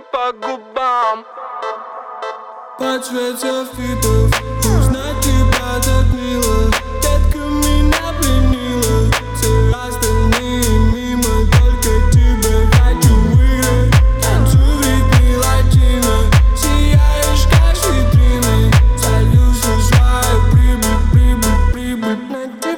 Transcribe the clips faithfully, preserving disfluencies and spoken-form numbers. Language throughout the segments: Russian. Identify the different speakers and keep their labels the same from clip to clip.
Speaker 1: по губам.
Speaker 2: Под цвет софитов узнать тебя так мило. Детка меня пленила. Все остальные мимо, только тебя хочу выиграть. Танцуй в ритме латино, сияешь как с витрины. Солью всю свою прибыль, прибыль, прибыль на тебя.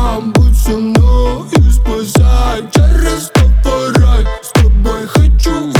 Speaker 2: Будь со мною, спасай, через топорай. С тобой хочу